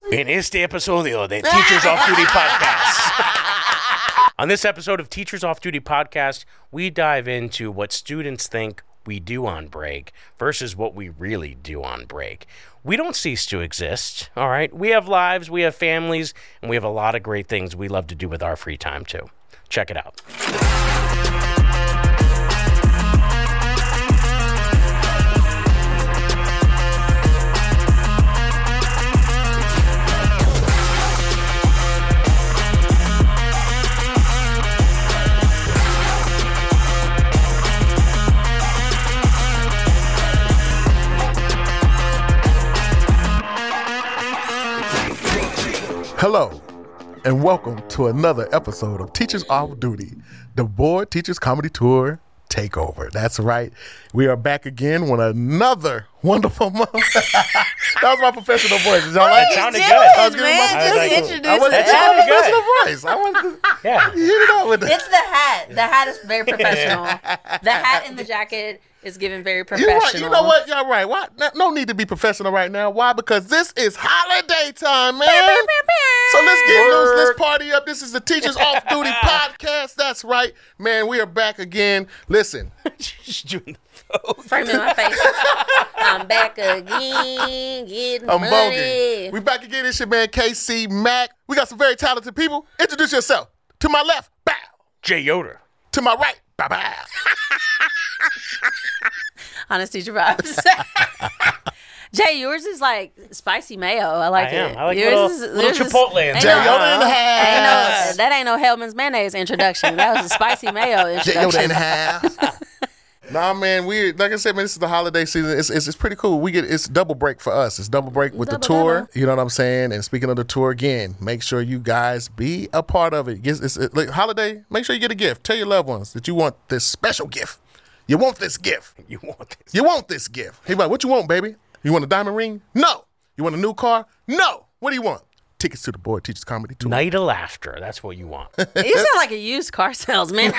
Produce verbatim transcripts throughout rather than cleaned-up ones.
En este episodio de Teachers Off Duty Podcast. On this episode of Teachers Off Duty Podcast, we dive into what students think we do on break versus what we really do on break. We don't cease to exist, all right? We have lives, we have families, and we have a lot of great things we love to do with our free time, too. Check it out. Hello, and welcome to another episode of Teachers Off Duty, the Board Teachers Comedy Tour Takeover. That's right. We are back again with another wonderful month. That was my professional voice. Did y'all like That it? sounded did, good. I was giving man. my Just like, introduce I was it. That my sounded good. professional voice. I wanted to Yeah. hit it out with it. It's the hat. The hat is very professional. The hat and the jacket is given very You, professional. right, you know what? Y'all right. Why? No, no need to be professional right now. Why? Because this is holiday time, man. So let's get loose. Let's party up. This is the Teachers Off Duty Podcast. That's right, man. We are back again. Listen. Just doing the pose. Frame in my face. I'm back again, getting I'm money. voguing. We back again. It's your man K C Mack. We got some very talented people. Introduce yourself. To my left, bow. Jay Yoder. To my right, bow bow. Honest teacher vibes. Jay, yours is like spicy mayo. I like I it. am. I like yours little- is, little yours is- Chipotle in ain't there. Jay no- Yoder in the Ain't house. no, that ain't no Hellman's mayonnaise introduction. That was a spicy mayo Jay Yoder in introduction. the house. Nah, man, we like I said, man, this is the holiday season. It's, it's it's pretty cool. We get it's double break for us. It's double break with Double, the tour. double. You know what I'm saying? And speaking of the tour again, make sure you guys be a part of it. It's, it's, it like, holiday. Make sure you get a gift. Tell your loved ones that you want this special gift. You want this gift. You want this? You want this gift. Hey, like, what you want, baby? You want a diamond ring? No. You want a new car? No. What do you want? Tickets to the Board Teachers Comedy Tour. Night of laughter. That's what you want. You sound like a used car salesman.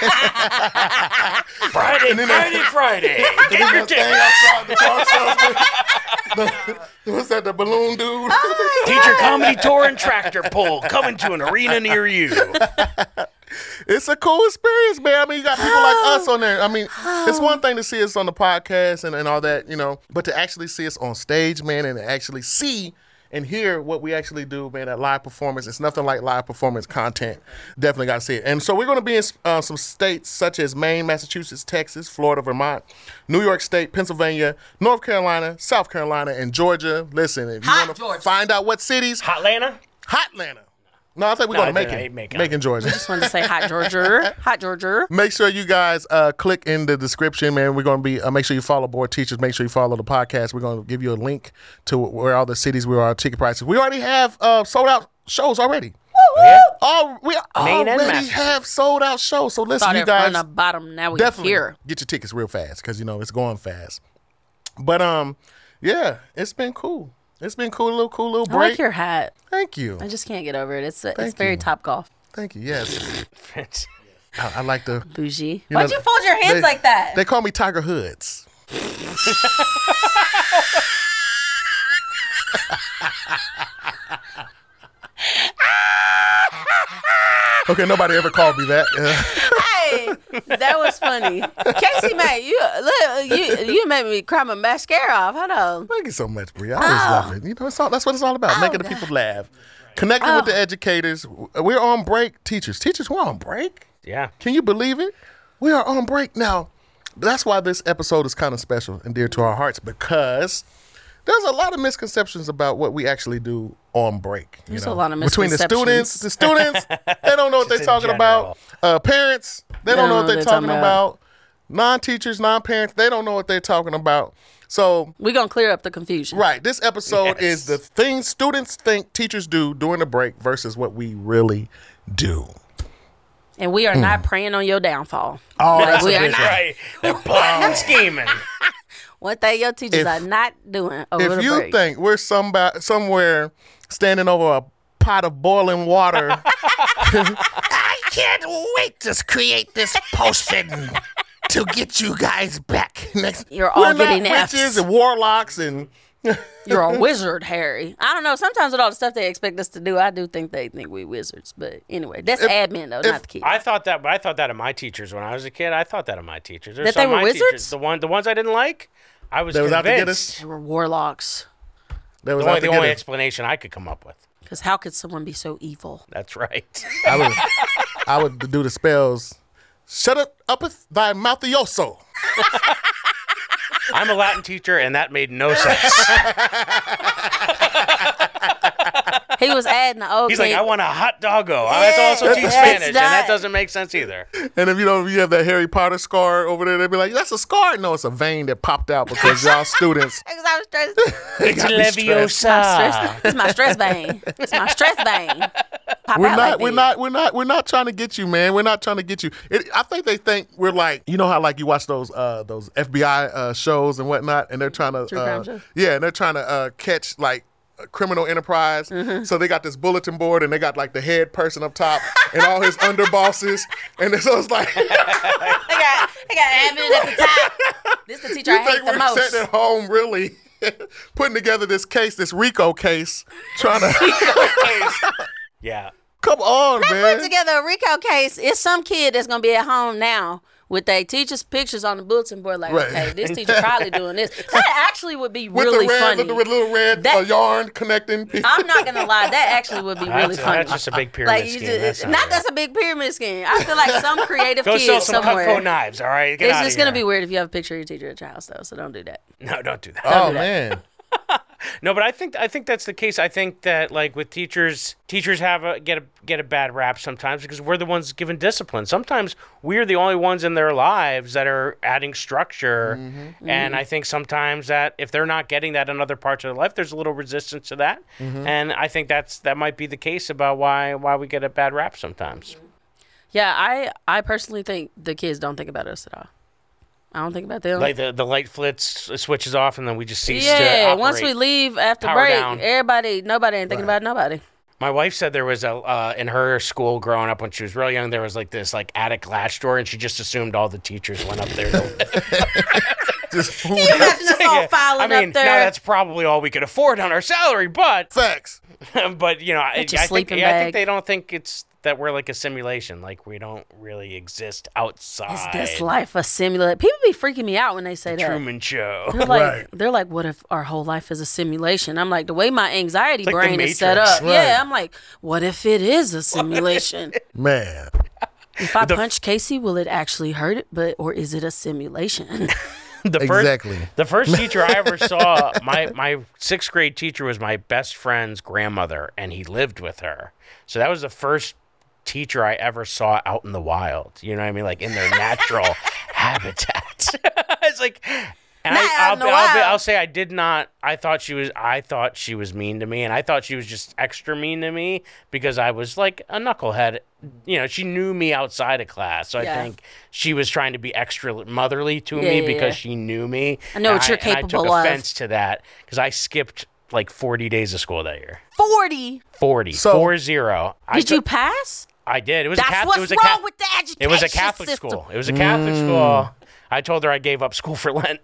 Friday, Friday, Friday. Get your Thing tickets. outside the car salesman. The- What's that, the balloon dude? Teacher Comedy Tour and Tractor Pull coming to an arena near you. It's a cool experience, man. I mean, you got people like us on there. I mean, it's one thing to see us on the podcast and, and all that, you know, but to actually see us on stage, man, and to actually see and hear what we actually do, man, that live performance. It's nothing like live performance content. Definitely got to see it. And so we're going to be in uh, some states such as Maine, Massachusetts, Texas, Florida, Vermont, New York State, Pennsylvania, North Carolina, South Carolina, and Georgia. Listen, if you Hot want to Georgia. find out what cities, Hotlanta? Hotlanta. No, I think we're No, going to I make think I it. hate Macon. Macon, Georgia. Just wanted to say hot Georgia. Hot Georgia. Make sure you guys uh, click in the description, man. We're going to be, uh, make sure you follow Board Teachers. Make sure you follow the podcast. We're going to give you a link to where all the cities we are, ticket prices. We already have uh, sold out shows already. Yeah. All, we Maine and already Massachusetts. have sold out shows. So listen, Started you guys from the bottom. Now we're definitely here. get your tickets real fast because, you know, it's going fast. But, um, yeah, it's been cool. It's been cool, little cool little I break. like your hat. Thank you. I just can't get over it. It's it's Thank very you. Top Golf. Thank you. Yes. I, I like the. Bougie. You Why'd know, you fold your hands they- like that? They call me Tiger Hoods. Okay, nobody ever called me that. Hey, that was funny. Casey, mate, you look, you you made me cry my mascara off. Hold on. Thank you so much, Brie. I always love it. You know, it's all, that's what it's all about, Oh, making the God. people laugh. Connecting with the educators. We're on break. Teachers, teachers, we're on break. Yeah. Can you believe it? We are on break now. That's why this episode is kind of special and dear to our hearts, because there's a lot of misconceptions about what we actually do on break. You There's know? a lot of Between the students, misconceptions. the students, they don't know what they're Just in talking about. Uh, parents, they don't know what they're talking about. Non-teachers, non-parents, they don't know what they're talking about. So, We're going to clear up the confusion. right, this episode Yes. is the things students think teachers do during the break versus what we really do. And we are not preying on your downfall. Oh, Like, that's we a are big not. one. Right. They're plotting and scheming. One thing your teachers If- are not doing over If the you break. think we're somebody, somewhere standing over a pot of boiling water, I can't wait to create this potion to get you guys back next. You're all we're getting not Fs. witches and warlocks and You're a wizard, Harry. I don't know. Sometimes with all the stuff they expect us to do, I do think they think we wizards. But anyway, that's If- admin, though, if- not the kids. I thought that, but I thought that of my teachers when I was a kid. I thought that of my teachers. There's That they some of were my teachers- wizards? The one, the ones I didn't like, I was They was out to get convinced. us? They were warlocks. That was The out only, to the get only us. explanation I could come up with. Because how could someone be so evil? That's right. I would, I would do the spells. Shut it uppeth thy mouthioso. I'm a Latin teacher, and that made no sense. He was adding the old He's kid. like, I want a hot doggo. I have to also Yeah, teach that's Spanish, and that not- doesn't make sense either. And if you know, if you have that Harry Potter scar over there, they'd be like, "That's a scar." No, it's a vein that popped out because y'all students. Because I was stressed. It's got me stressed. My Leviosa. stress, it's my stress vein. It's my stress vein. Pop We're out not, like we're this. not, we're not, we're not trying to get you, man. We're not trying to get you. It, I think they think we're like, you know how like you watch those, uh, those F B I uh, shows and whatnot, and they're trying to, True crime uh, shows? yeah, and they're trying to uh, catch like a criminal enterprise. Mm-hmm. So they got this bulletin board, and they got like the head person up top and all his underbosses, and so it's like, They got, they got admin at the top. This is the teacher you I hate think the we're most. sitting at home really putting together this case, this RICO case, trying to. Yeah. Come on, Put man. together a RICO case. It's some kid that's gonna be at home now with their teacher's pictures on the bulletin board. Like, Right. okay, this teacher probably doing this. That actually would be With really the red, funny. with the with little red That- uh, yarn connecting. I'm not gonna lie, that actually would be really That's, funny. that's just a big pyramid like you scheme. just, That's not, not, that's a big pyramid scheme. I feel like some creative Go kid sell some somewhere. Cutco knives, all right? Get It's outta just gonna here. be weird if you have a picture of your teacher at your house, though. So don't do that. No, don't do that. Oh do that. man. No, but I think I think that's the case. I think that like with teachers, teachers have a get a get a bad rap sometimes because we're the ones given discipline. Sometimes we're the only ones in their lives that are adding structure, Mm-hmm. and I think sometimes that if they're not getting that in other parts of their life, there's a little resistance to that, Mm-hmm. and I think that's that might be the case about why why we get a bad rap sometimes. Yeah, I I personally think the kids don't think about us at all. I don't think about them. Like the the light flits switches off, and then we just cease to yeah, operate. once we leave after Power break, down. everybody, nobody ain't thinking about nobody. My wife said there was a uh, in her school growing up when she was real young. There was like this like attic latch door, and she just assumed all the teachers went up there. To Just Can you imagine us all filing I mean, up there? now that's probably all we could afford on our salary, but facts. but you know, I, I Get your think sleeping yeah, I bag. think they don't think it's that we're like a simulation. Like we don't really exist outside. Is this life a simulation? People be freaking me out when they say that. Truman Show? They're like, Right. they're like, what if our whole life is a simulation? I'm like, the way my anxiety like The brain is set Matrix. up. Right. Yeah, I'm like, what if it is a simulation? Man. If I The- punch Casey, will it actually hurt it? But or is it a simulation? The first, Exactly. The first teacher I ever saw, my, my sixth grade teacher was my best friend's grandmother, and he lived with her. So that was the first teacher I ever saw out in the wild. You know what I mean? Like in their natural habitat. It's like, and Not I, out I'll, in be, the I'll, be, wild. I'll say I did not. I thought she was. I thought she was mean to me, and I thought she was just extra mean to me because I was like a knucklehead. You know, she knew me outside of class, so Yeah. I think she was trying to be extra motherly to Yeah, me yeah, because yeah. she knew me. I know what And you're and I capable took of. offense to that because I skipped like forty days of school that year. Forty. Forty, So- four zero. I Did you took- pass? I did. It was That's a Catholic. what's it was a wrong Ca- with the education It was a Catholic system. school. It was a Catholic Mm. school. I told her I gave up school for Lent.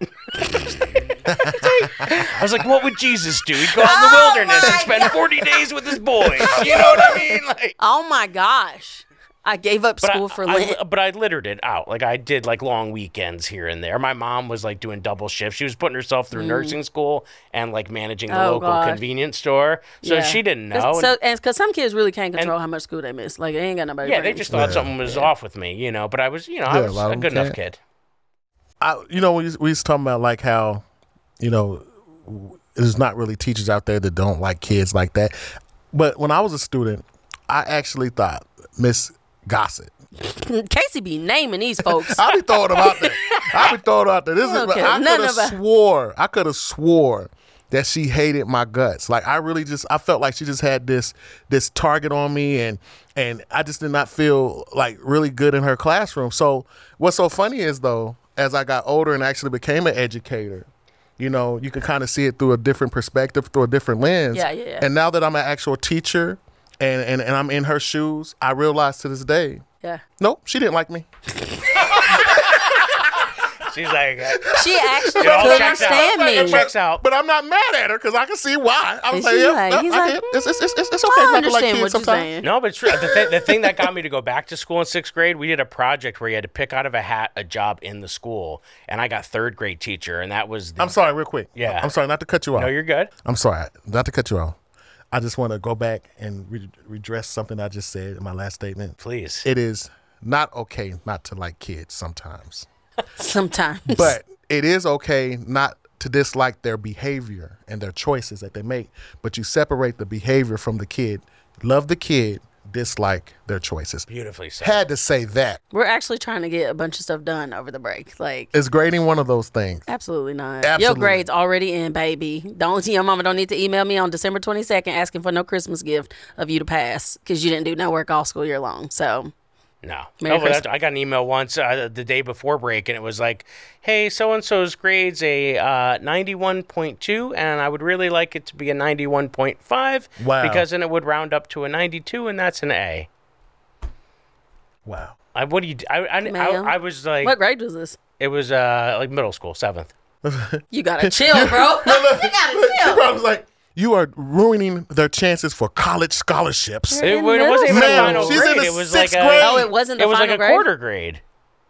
I was like, "What would Jesus do? He'd go out in the Oh wilderness and my spend God. forty days with his boys." You know what I mean? Like, Oh my gosh. I gave up but school I, for I- Lent. but I littered it out. Like I did, like long weekends here and there. My mom was like doing double shifts. She was putting herself through nursing school and like managing the Mm. Oh, local gosh. convenience store. So Yeah. she didn't 'Cause- know. So, and because some kids really can't control how much school they miss. Like, they ain't got nobody. yeah, to they bring just them. thought something was off with me, you know. But I was, you know, I Yeah, a was lot a of good them enough can't. kid. I, you know, we we was talking about like how, you know, there's not really teachers out there that don't like kids like that. But when I was a student, I actually thought Miss Gossett. Casey be naming these folks. I be throwing them out there. I be throwing them out there. This is. Okay, I none could of have it. swore. I could have swore that she hated my guts. Like I really just. I felt like she just had this this target on me, and and I just did not feel like really good in her classroom. So what's so funny is though, as I got older and actually became an educator, you know, you can kind of see it through a different perspective, through a different lens. Yeah, yeah, yeah. And now that I'm an actual teacher, and and, and I'm in her shoes, I realize to this day. Yeah. Nope, she didn't like me. She's like, She actually It all couldn't checks out. stand It me. checks out. But I'm not mad at her because I can see why. I'm And saying, she's yeah, like- no, he's I like, get it. It's, it's, it's, it's it's I okay not to like understand kids what you're sometimes. saying. no, but it's true. The, th- the thing that got me to go back to school in sixth grade, we did a project where you had to pick out of a hat a job in the school, and I got third grade teacher, and that was the. I'm sorry, real quick. Yeah. I'm sorry, not to cut you off. No, you're good. I'm sorry, not to cut you off. I just want to go back and re- redress something I just said in my last statement. Please. It is not okay not to like kids sometimes. Sometimes. But it is okay not to dislike their behavior and their choices that they make. But you separate the behavior from the kid. Love the kid, dislike their choices. Beautifully said. Had to say that. We're actually trying to get a bunch of stuff done over the break. Like, Is grading one of those things? absolutely not. Absolutely. Your grade's already in, baby. Don't your mama don't need to email me on December twenty-second asking for no Christmas gift of you to pass because you didn't do no work all school year long. So No. Merry no but Christmas. that's- I got an email once uh, the day before break, and it was like, hey, so-and-so's grade's a uh, ninety-one point two, and I would really like it to be a ninety-one point five Wow. because then it would round up to a ninety-two, and that's an A. Wow. I, what do you? I, I, I, Ma'am? I was like, what grade was this? it was uh, like middle school, seventh. You gotta chill, bro. you gotta She chill. probably was like, you are ruining their chances for college scholarships. You're It, in wa- it wasn't even middle a Man, final she's in grade. the It was like sixth a, grade. Oh, it wasn't the it was final like a grade? quarter grade.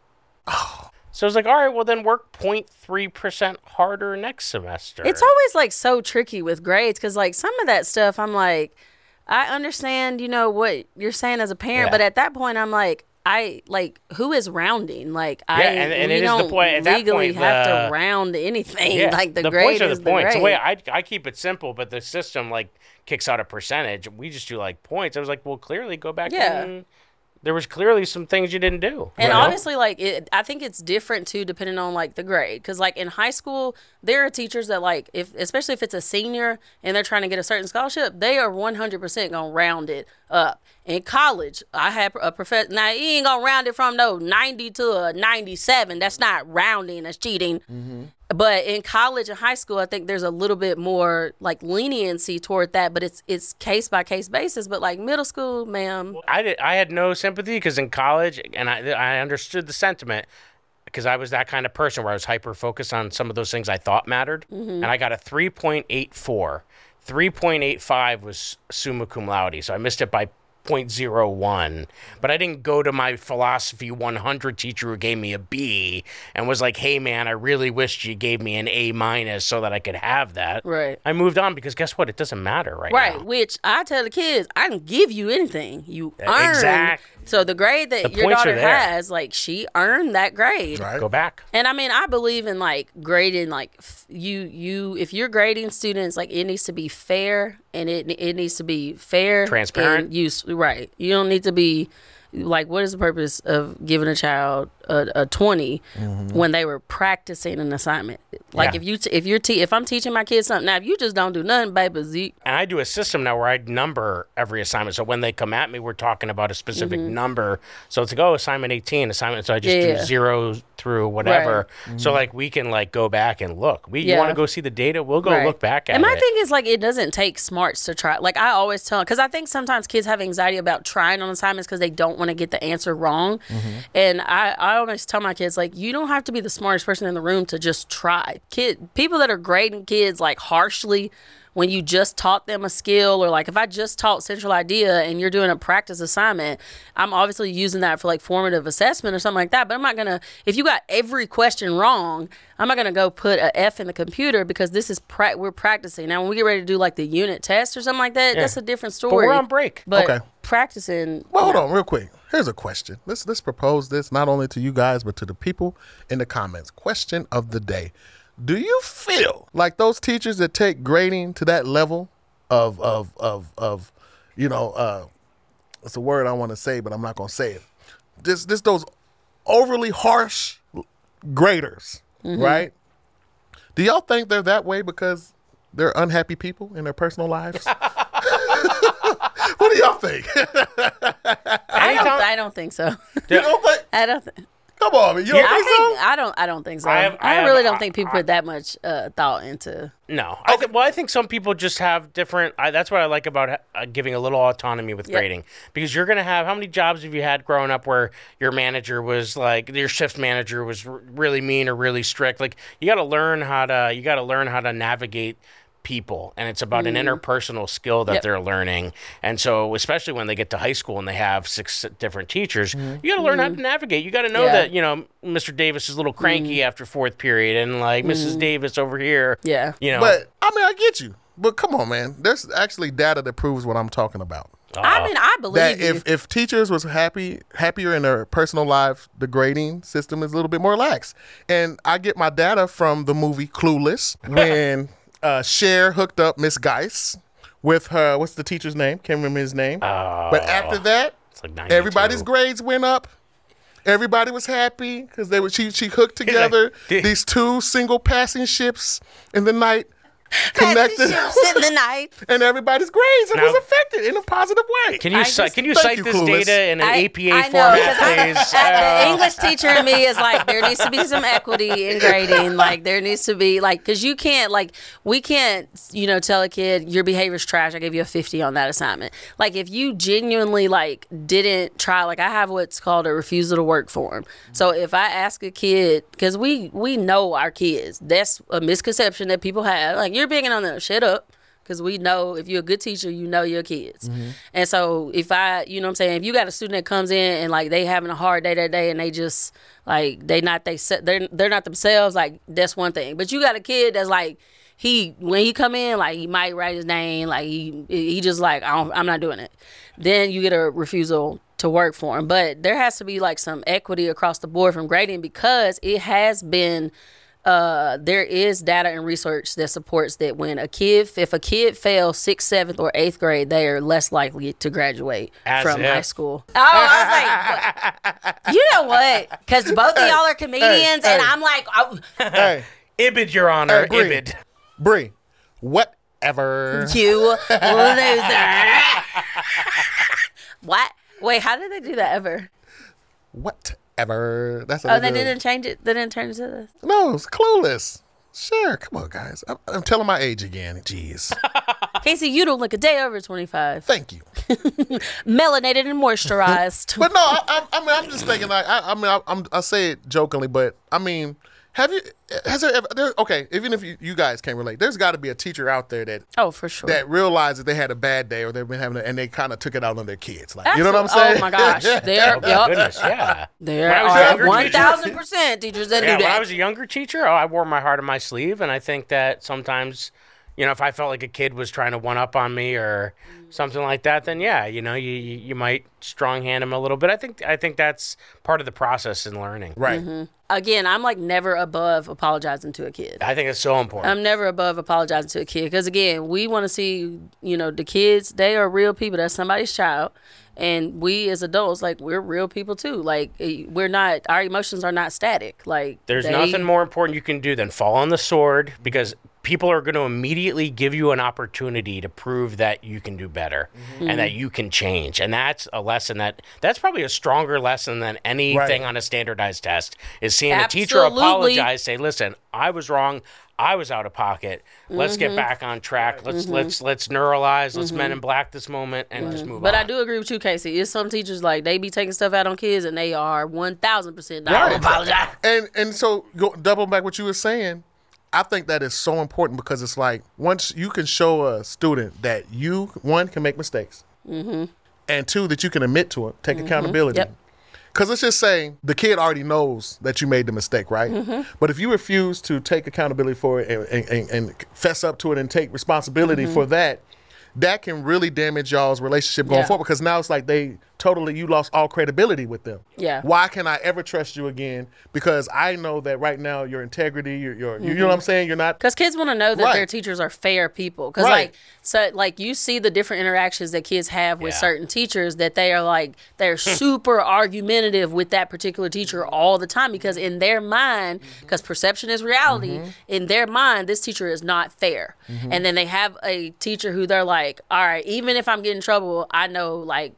So I was like, all right, well then work zero point three percent harder next semester. It's always like so tricky with grades because like some of that stuff I'm like, I understand, you know, what you're saying as a parent, Yeah. but at that point I'm like, I like who is rounding? Like I Yeah, and- and we it is the don't point- at that legally point, have the- to round anything. Yeah, Like the, the grade points are is the points. The The way grade. I I keep it simple, but the system like kicks out a percentage. We just do like points. I was like, well, clearly go back. Yeah. And there was clearly some things you didn't do. And you know? obviously, like, it, I think it's different too, depending on like the grade. Because like in high school, there are teachers that like, if especially if it's a senior and they're trying to get a certain scholarship, they are one hundred percent gonna round it up. In college, I had a professor. Now he ain't gonna round it from no ninety to a ninety-seven. That's not rounding. That's cheating. But in college and high school, I think there's a little bit more like leniency toward that. But it's it's case by case basis. But like middle school, ma'am. I did. I had no sympathy because in college, and I I understood the sentiment because I was that kind of person where I was hyper focused on some of those things I thought mattered, and I got a three point eight four. three point eight five was summa cum laude, so I missed it by zero point zero one, but I didn't go to my philosophy one hundred teacher who gave me a B and was like, hey man, I really wished you gave me an A minus so that I could have that. Right. I moved on because guess what? It doesn't matter right, Right, now. which I tell the kids, I can give you anything you earn. exact- So the grade that The your points are daughter there. has, like she earned that grade. Right. Go back. And I mean, I believe in like grading, like f- you, you, if you're grading students, like it needs to be fair and it it needs to be fair, Transparent. and use right. You don't need to be like, what is the purpose of giving a child a, a twenty when they were practicing an assignment? Like Yeah. if you, t- if you're, te- if I'm teaching my kids something, now if you just don't do nothing, baby, Zeke. And I do a system now where I number every assignment. So when they come at me, we're talking about a specific number. So it's like, oh, assignment eighteen, assignment. So I just Mm-hmm. Yeah. do zero through whatever. So like we can like go back and look. We you Yeah. want to go see the data? We'll go Right. look back at And my it. thing is like it doesn't take smarts to try. Like I always tell, because I think sometimes kids have anxiety about trying on assignments because they don't want to get the answer wrong. And I, I always tell my kids like you don't have to be the smartest person in the room to just try. Kid people that are grading kids like harshly when you just taught them a skill, or like if I just taught central idea and you're doing a practice assignment, I'm obviously using that for like formative assessment or something like that. But I'm not gonna, if you got every question wrong, I'm not gonna go put a F in the computer because this is pra- we're practicing. Now when we get ready to do like the unit test or something like that, that's a different story. But we're on break. But Okay. practicing. Well, hold on, real quick. Here's a question. Let's let's propose this not only to you guys but to the people in the comments. Question of the day: do you feel like those teachers that take grading to that level of of of of, you know, uh, it's a word I want to say, but I'm not gonna say it. This this those overly harsh graders, right? Do y'all think they're that way because they're unhappy people in their personal lives? What do y'all think? I don't, I don't think so. You don't think? I don't. Th- Go Come on, man. You don't I think think so? I don't. I don't think so. I I, have- I have- really don't I- think people put that much uh, thought into. No, I th- well, I think some people just have different. I, that's what I like about uh, giving a little autonomy with Yep. grading, because you're gonna have how many jobs have you had growing up where your manager was like your shift manager was r- really mean or really strict? Like you got to learn how to you got to learn how to navigate people, and it's about an interpersonal skill that Yep. they're learning. And so especially when they get to high school and they have six different teachers, you got to learn how to navigate. You got to know Yeah. that, you know, Mister Davis is a little cranky after fourth period, and like Missus Davis over here, Yeah. you know. But I mean, I get you. But come on, man. There's actually data that proves what I'm talking about. I mean, I believe That you. if, if teachers was happy happier in their personal life, the grading system is a little bit more lax. And I get my data from the movie Clueless when uh, Cher hooked up Miss Geis with her, what's the teacher's name? Can't remember his name. but after that, It's like ninety-two. everybody's grades went up. Everybody was happy because they were she she hooked together Did- these two single passing ships in the night, connected, in the night. and everybody's grades it Now- was affected in a positive way. Can you I cite, just- can you Thank cite you, this Clueless. data in an I, A P A I know, format, 'cause I- please? uh, Uh, the English teacher in me is like, there needs to be some equity in grading. Like, there needs to be, like, because you can't, like, we can't, you know, tell a kid your behavior's trash. I gave you a fifty on that assignment. Like, if you genuinely, like, didn't try, like, I have what's called a refusal to work form. So if I ask a kid, because we, we know our kids, that's a misconception that people have. Like, you're bigging on them. Shut up. Because we know if you're a good teacher, you know your kids. And so if I, you know what I'm saying, if you got a student that comes in and like they having a hard day that day and they just like they not they se- they're they're not themselves, like that's one thing. But you got a kid that's like he when he come in, like he might write his name, like he he just like I don't, I'm not doing it. Then you get a refusal to work for him. But there has to be like some equity across the board from grading, because it has been uh, there is data and research that supports that when a kid, if a kid fails sixth, seventh, or eighth grade, they are less likely to graduate As from if. high school. Oh, I was like, what? You know what? Because both of y'all are comedians, hey. and I'm like, oh, Hey, Ibid, Your Honor, Hey, Bree. Ibid. Bree, whatever. you loser. What? Wait, how did they do that ever? Whatever. That's Oh, what they it is. didn't change it. They didn't turn it to this. No, it's Clueless. Sure, come on, guys. I'm, I'm telling my age again. Jeez. Casey, you don't look a day over twenty-five. Thank you. Melanated and moisturized. But no, I, I, I mean, I'm just thinking like, I, I mean, I, I'm, I say it jokingly, but I mean, have you, has there ever, there, okay, even if you, you guys can't relate, there's got to be a teacher out there that, Oh, for sure. that realized that they had a bad day or they've been having, a, and they kind of took it out on their kids. Like, you know what I'm Absolute- saying? Oh my gosh, there, Oh, my yep. goodness, yeah. There When I was a are younger one teacher- thousand percent teachers that Yeah, do when I that. was a younger teacher, oh, I wore my heart on my sleeve, and I think that sometimes, you know, if I felt like a kid was trying to one up on me or something like that, then yeah, you know, you you, you might strong hand him a little bit. I think I think that's part of the process in learning. Right. Again, I'm like never above apologizing to a kid. I think it's so important. I'm never above apologizing to a kid because again, we want to see, you know, the kids. They are real people. That's somebody's child, and we as adults, like we're real people too. Like eh, we're not. Our emotions are not static. Like There's they- nothing more important you can do than fall on the sword, because people are going to immediately give you an opportunity to prove that you can do better and that you can change. And that's a lesson that that's probably a stronger lesson than anything Right. on a standardized test is seeing a teacher Absolutely. apologize, say, listen, I was wrong. I was out of pocket. Let's Mm-hmm. get back on track. Let's let's let's neuralize. Let's Men in Black this moment and just move But on. I do agree with you, Casey. It's some teachers like they be taking stuff out on kids, and they are one thousand percent not Right. gonna apologize. And and so go, double back what you were saying. I think that is so important because it's like once you can show a student that you one can make mistakes, mm-hmm. and two that you can admit to it, take accountability. Yep. Because let's just say the kid already knows that you made the mistake, right? Mm-hmm. But if you refuse to take accountability for it and, and, and, and fess up to it and take responsibility Mm-hmm. for that, that can really damage y'all's relationship going Yeah. forward. Because now it's like they totally, you lost all credibility with them. Yeah. Why can I ever trust you again? Because I know that right now your integrity, your, your you know what I'm saying? You're not. Because kids want to know that Right. their teachers are fair people. Because Right. like, so like you see the different interactions that kids have with Yeah. certain teachers that they are like they're super argumentative with that particular teacher all the time because in their mind, because perception is reality, in their mind this teacher is not fair. And then they have a teacher who they're like, all right, even if I'm getting in trouble, I know like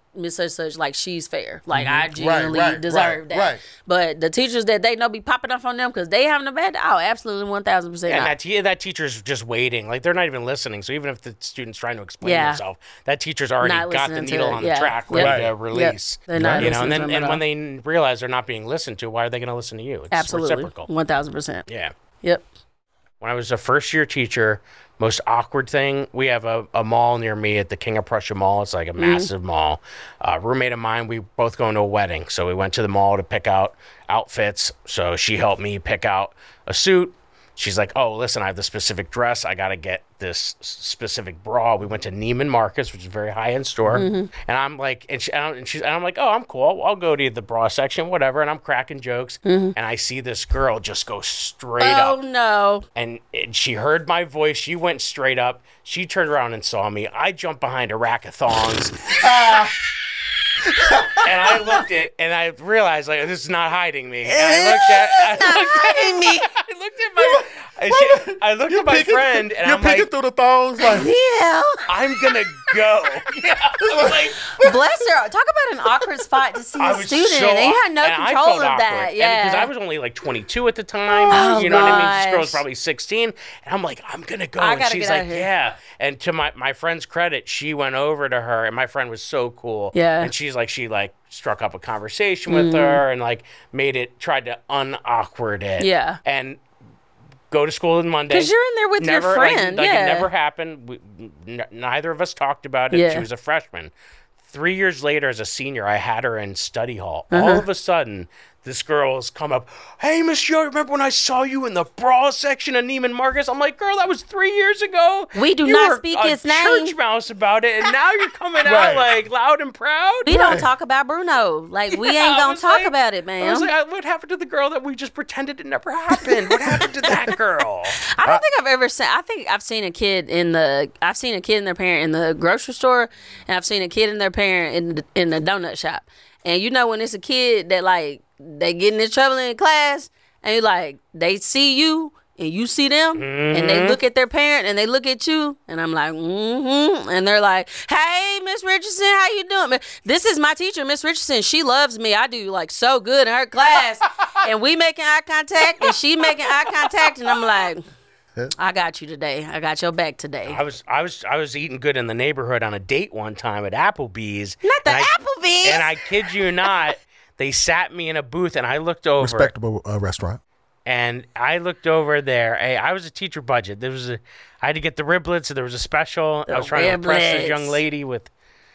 Miss Such Such, like she's fair. Like I genuinely right, deserve right, that. right. But the teachers that they know be popping up on them because they having a bad day, oh, absolutely one thousand percent. And that, te- that teacher's just waiting. Like, they're not even listening. So even if the student's trying to explain Yeah. himself, that teacher's already Not got the listening to needle it, on yeah. the track Yep. ready Right. to release. Yep. They're not You know, and listening then to him and at when all. they realize they're not being listened to, why are they going to listen to you? It's Absolutely. reciprocal. one thousand percent. Yeah. Yep. When I was a first year teacher, most awkward thing, we have a, a mall near me at the King of Prussia Mall. It's like a massive mall. Uh, roommate of mine, we both going to a wedding. So we went to the mall to pick out outfits. So she helped me pick out a suit. She's like, oh, listen, I have the specific dress. I got to get this s- specific bra. We went to Neiman Marcus, which is a very high-end store. And I'm like, and, she, and, she's, and I'm like, oh, I'm cool. I'll, I'll go to the bra section, whatever. And I'm cracking jokes. And I see this girl just go straight up. Oh no. And, and she heard my voice. She went straight up. She turned around and saw me. I jumped behind a rack of thongs. And I looked at, and I realized, like, this is not hiding me. And I looked at, I looked at, me. I looked at my, I, she, I looked at my Peeking- friend, and you're I'm peeking like, through the thongs, like, Yeah. I'm gonna go. Yeah, I'm like, Bless her. Talk about an awkward spot to see I a was student. so, and you had no and I control felt of that. awkward. Yeah. Because I was only like twenty-two at the time. Oh, you know what I mean? This girl was gosh. probably sixteen. And I'm like, I'm going to go. I And gotta she's get out like, of here. yeah. And to my, my friend's credit, she went over to her. And my friend was so cool. Yeah. And she's like, she like struck up a conversation with her and like made it, tried to un-awkward it. Yeah. And go to school on Monday. Because you're in there with never, your like- friend. Like, yeah. it never happened. We, n- neither of us talked about it. Yeah. She was a freshman. Three years later, as a senior, I had her in study hall. Uh-huh. All of a sudden, this girl's come up. Hey, Miss Joe, remember when I saw you in the bra section of Neiman Marcus? I'm like, girl, that was three years ago. We do You not were speak a his name. church mouse about it, and now you're coming out Right. like loud and proud. We don't talk about Bruno. Like, we Yeah, ain't I going was to talk like- about it, I was man. like, what happened to the girl that we just pretended it never happened? What happened to that girl? I don't think I've ever seen. I think I've seen a kid in the. I've seen a kid and their parent in the grocery store, and I've seen a kid and their parent in the, in the donut shop. And you know when it's a kid that like they get in trouble in class, and you like they see you and you see them, and they look at their parent and they look at you, and I'm like, mm-hmm, and they're like, hey, Miss Richardson, how you doing? This is my teacher, Miss Richardson. She loves me. I do like so good in her class, and we making eye contact, and she making eye contact, and I'm like. I got you today. I got your back today. I was I was I was eating good in the neighborhood on a date one time at Applebee's. Not the and I- Applebee's. And I kid you not, they sat me in a booth and I looked over respectable uh, restaurant. and I looked over there. Hey, I was a teacher budget. There was a I had to get the riblets, so there was a special. I was trying to impress this riblets. young lady with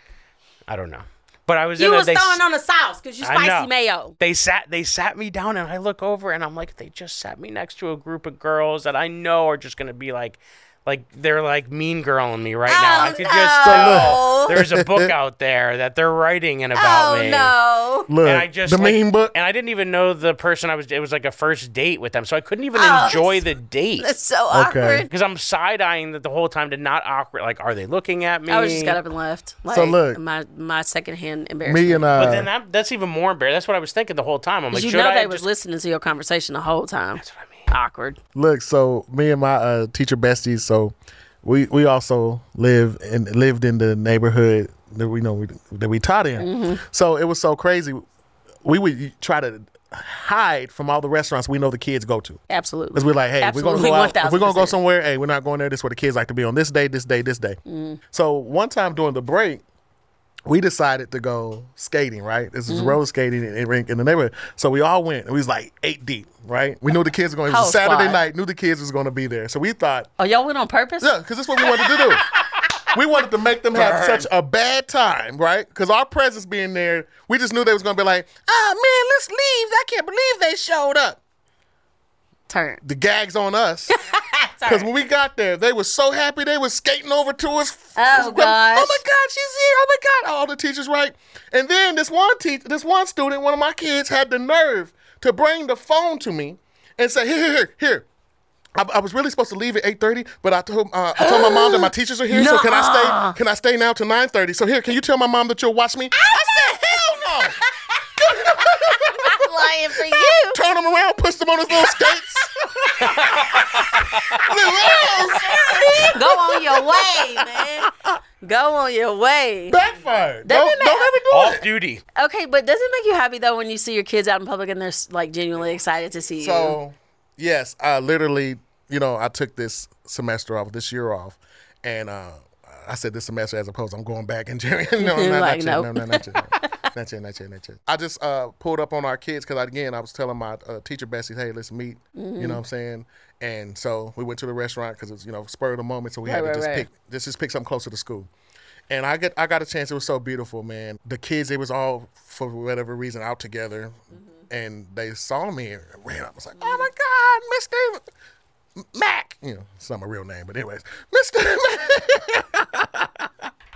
I don't know. But I was you in a, was they, throwing on the sauce because you I know. spicy mayo. They sat they sat me down and I look over and I'm like, they just sat me next to a group of girls that I know are just gonna be like like they're like mean girling me right now. I Oh, could no. just tell there's a book out there that they're writing in about Oh me. no! Look, And I just the like- mean book. And I didn't even know the person I was it was like a first date with them. So I couldn't even Oh, enjoy the date. That's so awkward. Because I'm side eyeing that the whole time to not awkward like are they looking at me? I was just got up and left. Like, So look. my my secondhand embarrassment. Me and uh, But then that, that's even more embarrassing. That's what I was thinking the whole time. I'm like, you should know I they have was just listening to your conversation the whole time. That's what I mean. Awkward. look, so me and my uh, teacher besties, so we we also live and lived in the neighborhood that we know we, that we taught in. Mm-hmm. So it was so crazy. We would try to hide from all the restaurants we know the kids go to. Absolutely. Because we're like, hey, if we're gonna Absolutely, go out, if we're gonna go one thousand percent. somewhere, hey, we're not going there. This is where the kids like to be on this day, this day, this day. Mm. So one time during the break, we decided to go skating. Right, this is Mm-hmm. roller skating in, in, in the neighborhood. So we all went. And we was like eight deep. Right, we knew the kids were going. It was Whole a Saturday squad. night. Knew the kids was going to be there. So we thought, Oh, y'all went on purpose? yeah, because this is what we wanted to do. We wanted to make them have such a bad time, right? Because our presence being there, we just knew they was going to be like, oh, man, let's leave. I can't believe they showed up. Turn. The gag's on us. Because when we got there, they were so happy. They were skating over to us. Oh, Oh, gosh. my God, she's here. Oh, my God. All the teachers, right? And then this one teacher, this one student, one of my kids, had the nerve to bring the phone to me and say, here, here, here, here. I, I was really supposed to leave at eight thirty, but I told uh, I told my mom that my teachers are here, so can I stay? Can I stay now till nine thirty? So here, can you tell my mom that you'll watch me? I said, hell no! I'm lying for you. Turn him around, push them on his little skates. Go on your way, man. Go on your way. Backfired. That Don't, didn't don't make- ever do Off duty. Okay, but does it make you happy though when you see your kids out in public and they're like genuinely excited to see you? So, yes, I literally, you know, I took this semester off, this year off, and uh, I said this semester as opposed to I'm going back in January. No, not, Like, not, yet, nope. no, no, not yet. Not yet, not yet, not yet. I just uh, pulled up on our kids because, again, I was telling my uh, teacher, Bessie, hey, let's meet. Mm-hmm. You know what I'm saying? And so we went to the restaurant because it was, you know, spur of the moment, so we Right, had to right, just right. pick just, just pick something closer to school. And I get I got a chance. It was so beautiful, man. The kids, they was all, for whatever reason, out together. Mm-hmm. And they saw me and ran up. I was like, oh, my God, Mister Mac. You know, it's not my real name, but anyways, Mister Mac.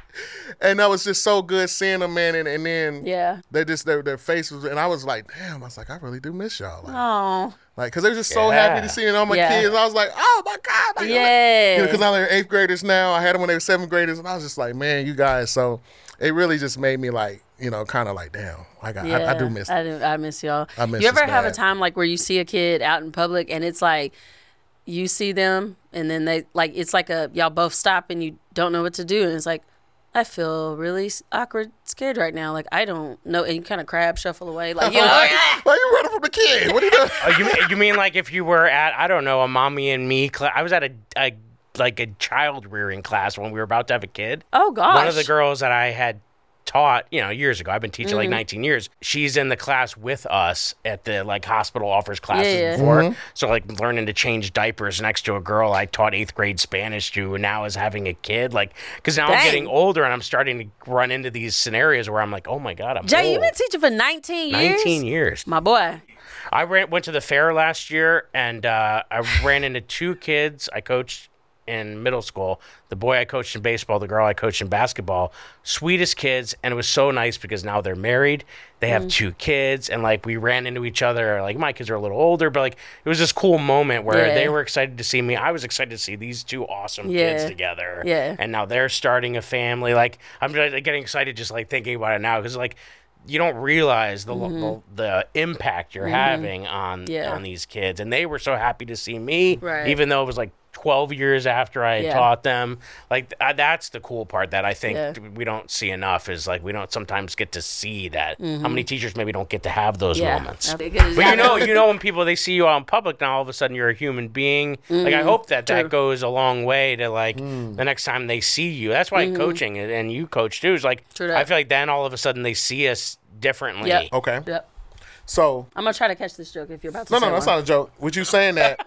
And that was just so good seeing them, man. And, and then Yeah. they just, their, their faces, and I was like, damn, I was like, I really do miss y'all. Like, Oh. like, because they were just so Yeah. happy to see all my Yeah. kids. I was like, oh, my God. Like, Yeah. you know, because now they're eighth graders now. I had them when they were seventh graders, and I was just like, man, you guys. So it really just made me like, you know, kind of like, damn, I got, I, I do miss. I do. I miss y'all. I miss you ever us have a bad. time like where you see a kid out in public and it's like you see them and then they like it's like a y'all both stop and you don't know what to do and it's like I feel really s- awkward, scared right now. Like I don't know, and you kind of crab shuffle away, like you know. Why you running from the kid? What are you doing? Oh, you, mean- you mean like if you were at, I don't know, a mommy and me class? I was at a, a like a child rearing class when we were about to have a kid. Oh gosh. One of the girls that I had taught, you know, years ago, I've been teaching Mm-hmm. like nineteen years. She's in the class with us at the like hospital offers classes Yeah, yeah. before. So like learning to change diapers next to a girl I taught eighth grade Spanish to, and now is having a kid. Like, because now I'm Dang. getting older and I'm starting to run into these scenarios where I'm like, oh my God, I'm Jay, old. you've been teaching for nineteen years. nineteen years. My boy. I ran, went to the fair last year, and uh, I ran into two kids I coached in middle school. The boy I coached in baseball, the girl I coached in basketball. Sweetest kids, and it was so nice because now they're married. They have two kids, and like we ran into each other. Like my kids are a little older, but like it was this cool moment where Yeah. they were excited to see me. I was excited to see these two awesome Yeah. kids together. Yeah. And now they're starting a family. Like I'm just getting excited just like thinking about it now because like you don't realize the the, the impact you're having on Mm-hmm. Yeah. on these kids, and they were so happy to see me, Right. even though it was like twelve years after I had Yeah. taught them. Like uh, that's the cool part that I think Yeah. we don't see enough is like we don't sometimes get to see that. How many teachers maybe don't get to have those Mm-hmm. Yeah. moments? But you But you know, you know when people they see you out in public now, all of a sudden you're a human being. Like I hope that Mm-hmm. True. that goes a long way to like the next time they see you. That's why coaching and- and you coach too is like Mm-hmm. True that. I feel like then all of a sudden they see us differently. Yep. Okay. Yep. So, I'm gonna try to catch this joke if you're about to no, say no, that's one. not a joke. With you saying that,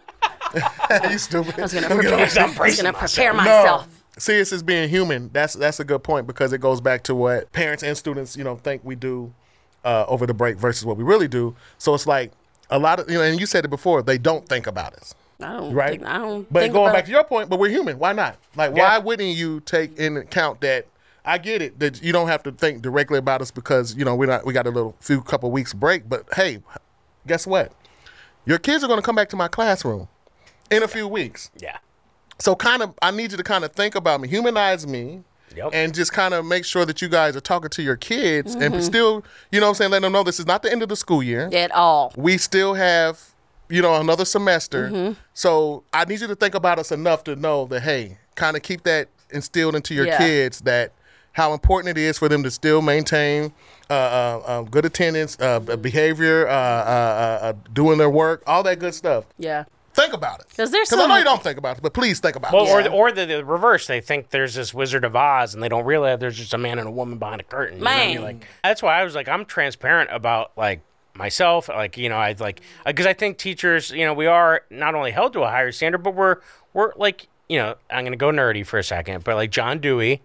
you stupid. I was gonna Let me get prepare, off. I'm I was bracing gonna prepare myself. myself. No, see, it's just being human. That's that's a good point because it goes back to what parents and students, you know, think we do uh, over the break versus what we really do. So it's like a lot of, you know, and you said it before, they don't think about us. I don't Right. think I don't But think going about back to your point, but we're human. Why not? Like, Yeah. why wouldn't you take into account that? I get it that you don't have to think directly about us because you know we're not we got a little few couple weeks break. But hey, guess what? Your kids are going to come back to my classroom in a few weeks. Yeah. So kind of, I need you to kind of think about me, humanize me, Yep. and just kind of make sure that you guys are talking to your kids Mm-hmm. and still, you know what I'm saying, letting them know this is not the end of the school year. at all. We still have, you know, another semester. Mm-hmm. So I need you to think about us enough to know that, hey, kind of keep that instilled into your Yeah. kids that how important it is for them to still maintain uh, uh, uh, good attendance, uh, behavior, uh, uh, uh, uh, doing their work, all that good stuff. Yeah. Think about it. 'Cause there's I know some- you don't think about it, but please think about Well, it. or Yeah. or the, the reverse. They think there's this Wizard of Oz, and they don't realize there's just a man and a woman behind a curtain. You know what I mean? Man. Like that's why I was like, I'm transparent about like myself. Like you know, I like because I think teachers, you know, we are not only held to a higher standard, but we're we're like you know, I'm gonna go nerdy for a second, but like John Dewey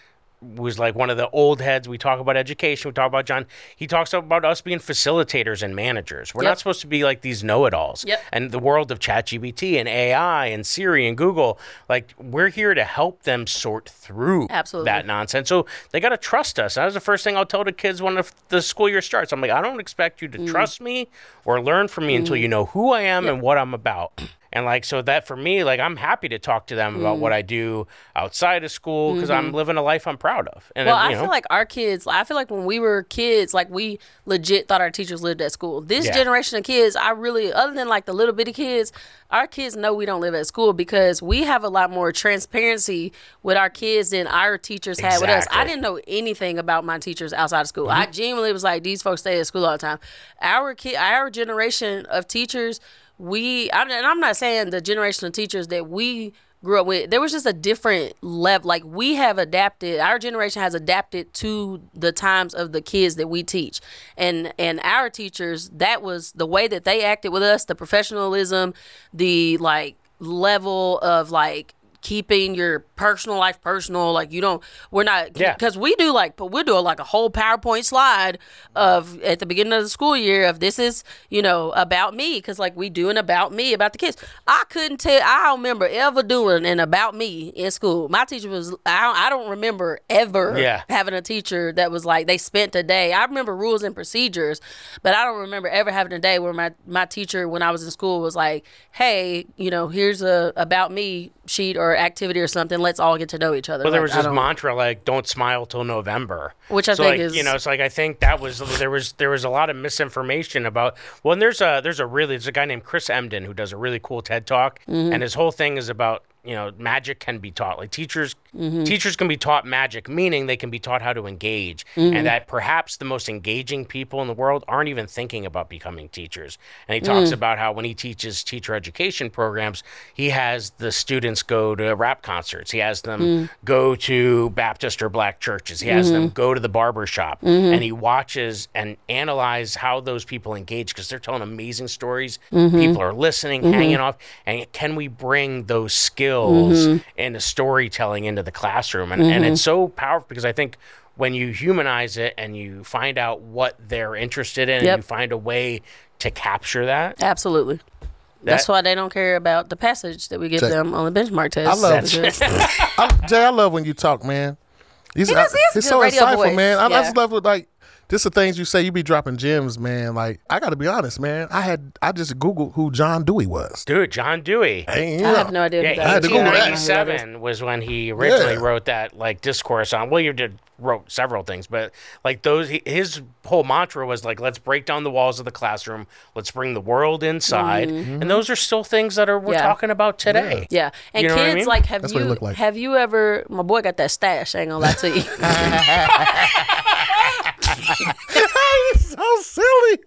was like one of the old heads. We talk about education. We talk about John. He talks about us being facilitators and managers. We're Yep. not supposed to be like these know-it-alls. Yep. And the world of ChatGPT and A I and Siri and Google, like we're here to help them sort through Absolutely. that nonsense. So they got to trust us. That was the first thing I'll tell the kids when the, the school year starts. I'm like, I don't expect you to Mm. trust me or learn from me until you know who I am and what I'm about. And like, so that for me, like, I'm happy to talk to them mm. about what I do outside of school because mm-hmm. I'm living a life I'm proud of. And well, then, I you know, feel like our kids, I feel like when we were kids, like we legit thought our teachers lived at school. This Yeah. generation of kids, I really, other than like the little bitty kids, our kids know we don't live at school because we have a lot more transparency with our kids than our teachers had with us. Exactly. I didn't know anything about my teachers outside of school. Mm-hmm. I genuinely was like, these folks stay at school all the time. Our kid, our generation of teachers, we, I, and I'm not saying the generation of teachers that we grew up with, there was just a different level. Like we have adapted, our generation has adapted to the times of the kids that we teach. And and our teachers, that was the way that they acted with us, the professionalism, the like level of like keeping your personal life personal. Like you don't, we're not, Yeah. because we do like, we'll do like a whole PowerPoint slide of at the beginning of the school year of this is, you know, about me. Cause like we do an about me about the kids. I couldn't tell, I don't remember ever doing an about me in school. My teacher was, I don't, I don't remember ever Yeah. having a teacher that was like, they spent a day. I remember rules and procedures, but I don't remember ever having a day where my, my teacher, when I was in school, was like, hey, you know, here's a about me sheet or activity or something. Let's all get to know each other. Well, there Like, was I this don't- mantra like "Don't smile till November," Which I so, think like, is- you know, it's like I think that was there was there was a lot of misinformation about. Well, and there's a there's a really there's a guy named Chris Emden who does a really cool TED Talk, Mm-hmm. and his whole thing is about, you know, magic can be taught. Like teachers, Mm-hmm. teachers can be taught magic, meaning they can be taught how to engage, Mm-hmm. and that perhaps the most engaging people in the world aren't even thinking about becoming teachers. And he talks Mm. about how when he teaches teacher education programs, he has the students go to rap concerts, he has them Mm. go to Baptist or Black churches, he has Mm-hmm. them go to the barber shop, and he watches and analyze how those people engage because they're telling amazing stories. Mm-hmm. People are listening, hanging off, and can we bring those skills Mm-hmm. into storytelling into the classroom? And, and it's so powerful because I think when you humanize it and you find out what they're interested in Yep. and you find a way to capture that, Absolutely. That's That- why they don't care about the passage that we give Jay, them on the benchmark test. I love Because- I, Jay, I love when you talk, man. He's, He does- he has a he's good so radio insightful, voice. man. I, I Yeah. just love it, like just the things you say. You be dropping gems, man. Like I got to be honest, man. I had I just googled who John Dewey was. dude, John Dewey. Hey, I have no idea. who Yeah, that had to is. Google that. eighteen ninety-seven was when he originally Yeah. wrote that like discourse on. Well, you did wrote several things, but like those, he, his whole mantra was like, let's break down the walls of the classroom, let's bring the world inside, and those are still things that are we're Yeah. talking about today. Yeah, and You know what I kids mean? like have That's what you he looked like. have you ever? My boy got that stash. I ain't gonna lie to you. He's so silly.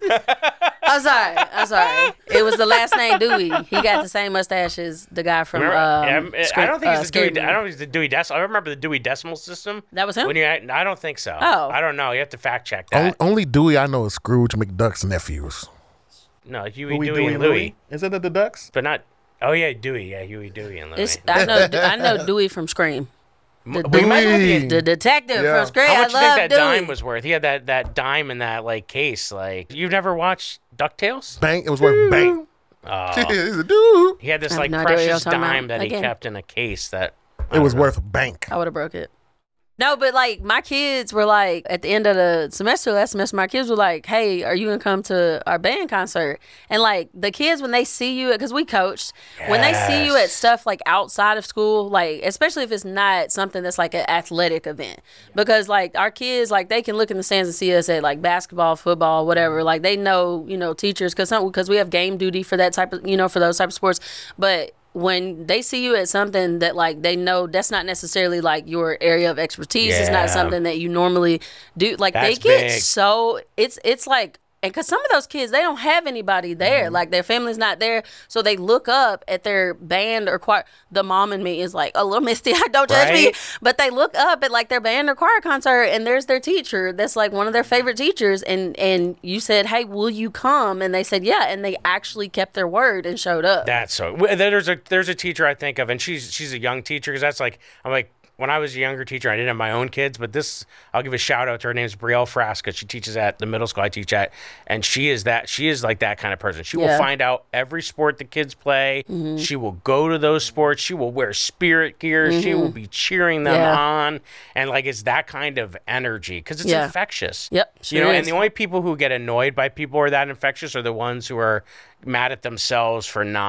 I'm sorry. I'm sorry. It was the last name Dewey. He got the same mustache as the guy from. Remember, Um, um, I Scra- don't think uh, it's the Dewey. Scary I don't think it's the Dewey Decimal. I remember the Dewey Decimal System. That was him? When you, I don't think so. Oh. I don't know. You have to fact check only, that. only Dewey I know is Scrooge McDuck's nephews. No, Huey, Dewey, and Louie, Is it the Ducks? but not. Oh yeah, Dewey. Yeah, Huey, Dewey, and Louie. It's, I know. I know Dewey from Scream. M- the we might as well be- Dewey. The detective Yeah. from Scream. How I much do you love think that Dewey. dime was worth? He had that, that dime in that like case. Like you've never watched DuckTales? Bank. It was worth bank. Oh. He's a dude. He had this I have like no idea what y'all precious talking dime about. that he Again. kept in a case that I It was don't know. worth bank. I would have broke it. No, but like my kids were like at the end of the semester, last semester, my kids were like, "Hey, are you gonna come to our band concert?" And like the kids, when they see you, because we coached, when they see you at Yes. stuff like outside of school, like especially if it's not something that's like an athletic event, because like our kids, like they can look in the stands and see us at like basketball, football, whatever. Like they know, you know, teachers because because we have game duty for that type of, you know, for those type of sports, but when they see you at something that like they know that's not necessarily like your area of expertise, it's Yeah. not something that you normally do. Like That's they get big. so it's it's like, and because some of those kids, they don't have anybody there, Mm-hmm. like their family's not there, so they look up at their band or choir. The mom in me is like a little misty, don't judge me, Right? but they look up at like their band or choir concert, and there's their teacher that's like one of their favorite teachers, and and you said, hey, will you come? And they said yeah, and they actually kept their word and showed up. That's so. w- There's a there's a teacher I think of, and she's she's a young teacher because that's like I'm like when I was a younger teacher, I didn't have my own kids, but this I'll give a shout out to her. Name's Brielle Frasca. She teaches at the middle school I teach at, and she is that she is like that kind of person. She will Yeah. find out every sport the kids play. She will go to those sports. She will wear spirit gear. She will be cheering them Yeah. on, and like it's that kind of energy because it's Yeah. infectious. Yep, you sure know, is. and the only people who get annoyed by people who are that infectious are the ones who are mad at themselves for not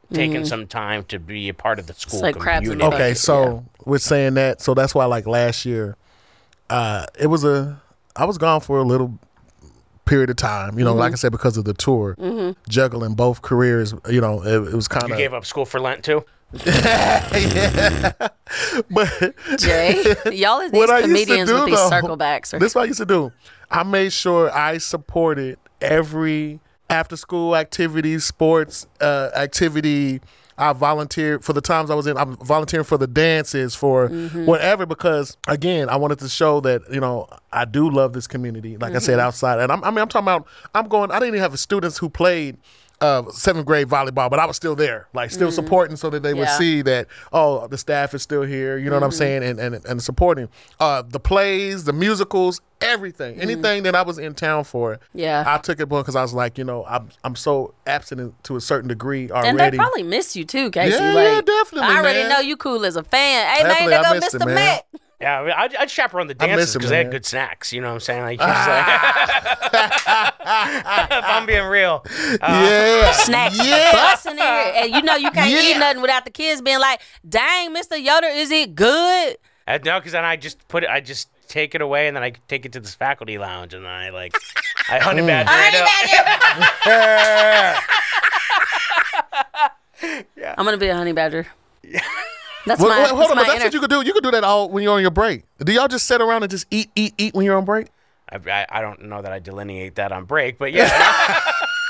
taking some time to be a part of the school like crabs in a community. bucket. Okay, so Yeah. with saying that, so that's why like last year, uh, it was a I was gone for a little period of time. You know, Mm-hmm. like I said, because of the tour, juggling both careers. You know, it, it was kind You of. gave up school for Lent too? But Jay, y'all are these What I used to comedians do, with these though, circle backs. Or, this is what I used to do. I made sure I supported every after school activity, sports uh, activity. I volunteered for the times I was in. I'm volunteering for the dances, for whatever, because again, I wanted to show that, you know, I do love this community. Like I said, outside, and I'm, I mean, I'm talking about. I'm going. I didn't even have students who played uh, seventh grade volleyball, but I was still there, like still supporting, so that they would Yeah. see that, oh, the staff is still here. You know what I'm saying, and and and supporting uh, the plays, the musicals, everything, anything that I was in town for. Yeah. I took it because I was like, you know, I'm I'm so abstinent to a certain degree already. and they probably miss you too, Casey. Yeah, like, yeah, definitely, I already man. know you cool as a fan. Hey, Definitely, man, I they go missed it, Mister man. Mac. Yeah, I mean, I'd, I'd chaperone the I miss dances it, because they had man. good snacks. You know what I'm saying? Like, just like, if I'm being real. yeah, Snacks yeah. busting in here. And you know you can't Yeah. eat nothing without the kids being like, dang, Mister Yoder, is it good? Uh, no, because then I just put it, I just take it away and then I take it to this faculty lounge and then I like, I honey Mm. badger it up. I'm going to be a honey badger. That's Well, my, wait, hold that's on, my but that's inner- what you could do. You could do that all when you're on your break. Do y'all just sit around and just eat, eat, eat when you're on break? I, I, I don't know that I delineate that on break, but yeah.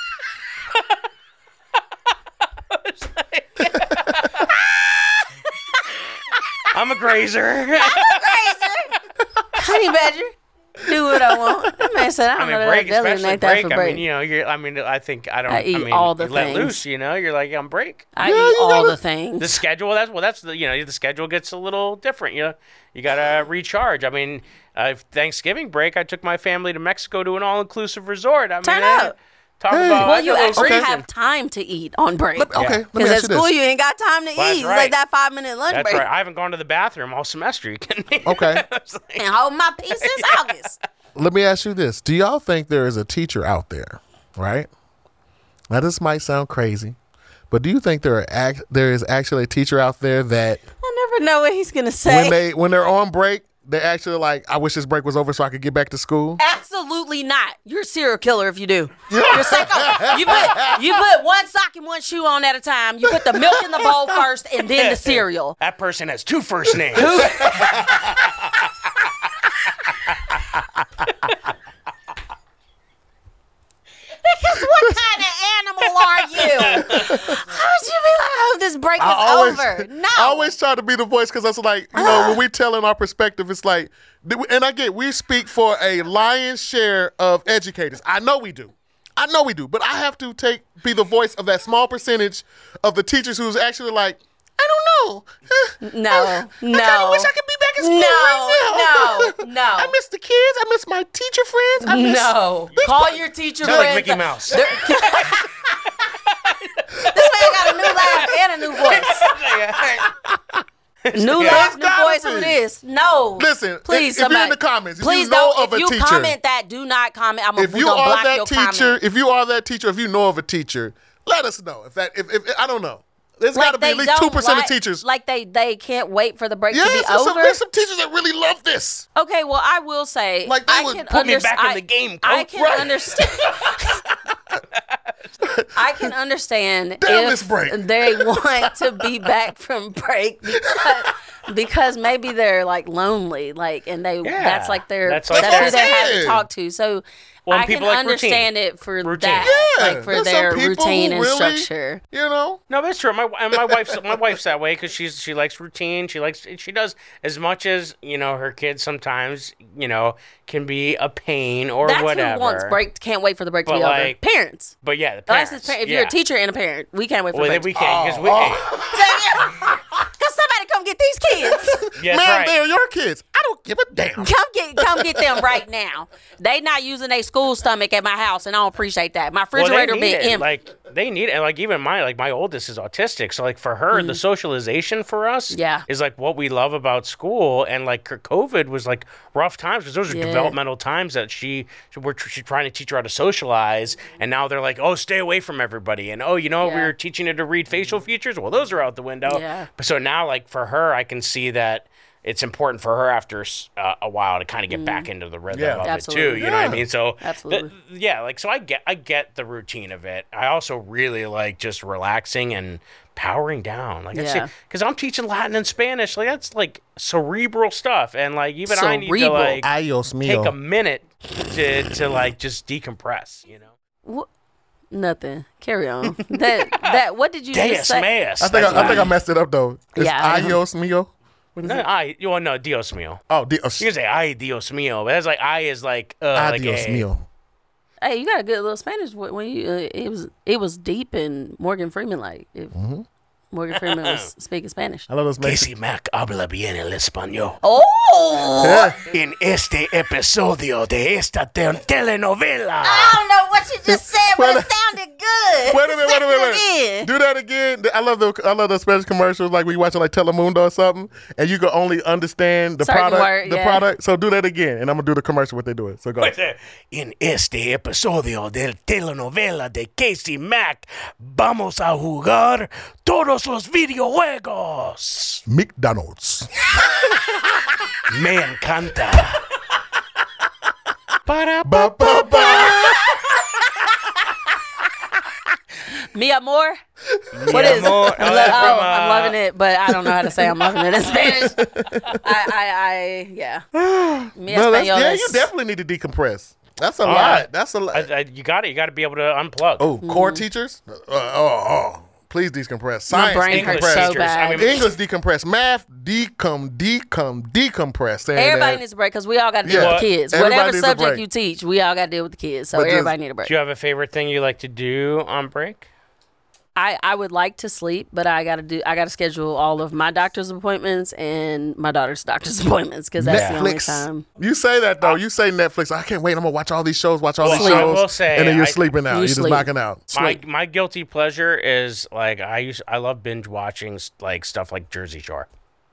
I'm a grazer. honey badger. Do what I want. That man said, I I don't mean, know that I break, especially delineate that break. for I break. mean, you know, you're. I mean, I think I don't. I eat mean, all the you let things. loose. You know, you're like on break. I Yeah, eat you all gotta- the things. The schedule. That's well. That's the. You know, the schedule gets a little different. You know, you gotta recharge. I mean, uh, Thanksgiving break, I took my family to Mexico to an all-inclusive resort. I mean, Turn eh, up. Talk Hey. about. Well, I you got a actually little have vacation. time to eat on break. Let- okay, let me Because at ask you school, this. you ain't got time to Well, that's eat. It's right. like that five minute lunch That's break. right. I haven't gone to the bathroom all semester. You kidding me? Okay. It's like- And hold my peace since August. Let me ask you this. Do y'all think there is a teacher out there, right? Now, this might sound crazy, but do you think there are act- there is actually a teacher out there that I never know what he's going to say. when they when they're on break, they actually like, I wish this break was over so I could get back to school? Absolutely not. You're a serial killer if you do. You're psycho. You put you put one sock and one shoe on at a time. You put the milk in the bowl first and then the cereal. That person has two first names. Because what kind of animal are you? How would you be like, oh, this break is I always, over? No. I always try to be the voice because that's like, you know, when we tell in our perspective, it's like, and I get, we speak for a lion's share of educators. I know we do. I know we do. But I have to take be the voice of that small percentage of the teachers who's actually like, I don't know. No, I no. kind of wish I could be back in school No, right now. no, no. I miss the kids. I miss my teacher friends. I miss No. This Call part- your teacher Sound like friends. Mickey Mouse. They're- This man got a new laugh and a new voice. New Yeah. laugh, It's new gotta voice. Who be. it is? No. Listen, please, if you're in somebody. the comments, if you please know don't. of a if you teacher- comment that, do not comment. I'm a, if we you gonna are block that your teacher, comment. if you are that teacher, if you know of a teacher, let us know. If that, if, if I don't know, there's got to be they at least two don't percent of like- teachers. Like they they can't wait for the break Yeah, to be there's some, over. there's some teachers that really love this. Okay, well, I will say, Like, they I would can put me underst- back in I- the game, I coach. can Right. understand. I can understand Damn if this break. they want to be back from break because, because maybe they're like lonely, like, and they Yeah, that's like their that's that's, like who their they have thing. to talk to. So Well, I can people like understand it for Routine. that, Yeah, like for there's their some people routine who and really- structure. You know, No, that's true. My and my wife's my wife's that way because she's she likes routine. She likes she does as much as you know her kids sometimes you know can be a pain or That's whatever. who wants break. Can't wait for the break to But be like- over. Parents. But yeah, the Unless parents. it's par- if yeah. you're a teacher and a parent, we can't wait for well, the then break. we can't because we. Oh. Because somebody come get these kids. Yeah, man, that's right. they're your kids. I don't give a damn. Come get, come get them right now. They not using their school stomach at my house, and I don't appreciate that. My Well, refrigerator they need been it. empty. Like they need it. And like even my like my oldest is autistic, so like for her, the socialization for us Mm. Yeah. is like what we love about school. And like COVID was like rough times because those are Yeah. developmental times that she we're tr- she's trying to teach her how to socialize, and now they're like, oh, stay away from everybody, and oh, you know, we Yeah. were teaching her to read facial features. Well, those are out the window. Yeah. But so now, like for her, I can see that. It's important for her after uh, a while to kind of get back into the rhythm Yeah. of Absolutely. it too. You know what I mean? So Absolutely. th- yeah, like so I get I get the routine of it. I also really like just relaxing and powering down. Like Yeah. because I'm teaching Latin and Spanish. Like that's like cerebral stuff, and like even I need to Cerebral. like Adios take a mio. minute to to like just decompress. You know. What? Nothing. Carry on. That that. What did you Deus just say? meus. I think That's I, I think I what messed it up though. It's Yeah, I know. adios mio. What is No, it? I well no Dios mío. Oh, di- oh, You can say ay Dios mío, but that's like I is like uh, like adios a- mio. Hey, you got a good little Spanish wh- when you. Uh, it was it was deep and Morgan Freeman like. It, Mm-hmm. Morgan Freeman was speaking Spanish. I love those Mexican. Casey Mack habla bien el español. Oh, En este episodio de esta te- telenovela. I don't know what you just said, but Wait it sounded good. Wait a minute, wait a minute, wait a Say it minute. Do that again. I love the I love the Spanish commercials like when you watching like Telemundo or something, and you can only understand the Certain product. word, the yeah. product. So do that again, and I'm gonna do the commercial what they do it. So go. En este episodio de telenovela de Casey Mack, vamos a jugar todos los videojuegos. McDonald's. Me encanta. Para Ba, ba, ba. Mi amor. What is it? amor. I'm, Oh, lo- that's oh, from, I'm uh, loving it, but I don't know how to say I'm loving it in Spanish. I, I, I, yeah. Mi No, that's, español yeah, es- you definitely need to decompress. That's a All lot. right. That's a lot. I, I, you got it. You got to be able to unplug. oh, core Mm-hmm. teachers. Uh, oh, oh, please decompress. My Science brain hurts English so teachers, bad. I mean- English decompress. Math decom decom decompress. Saying Everybody that. needs a break because we all got to deal Yeah. with the kids. Everybody Whatever needs a subject break. you teach, we all got to deal with the kids. So But just- everybody need a break. Do you have a favorite thing you like to do on break? I, I would like to sleep, but I gotta do I gotta schedule all of my doctor's appointments and my daughter's doctor's appointments because that's the only Netflix. time. You say that though. You say Netflix. I can't wait. I'm gonna watch all these shows. Watch all Well, these I shows. will say, and then you're I- sleeping out. You You're just sleep. knocking out. My Sleep. my guilty pleasure is like I used I love binge watching like stuff like Jersey Shore.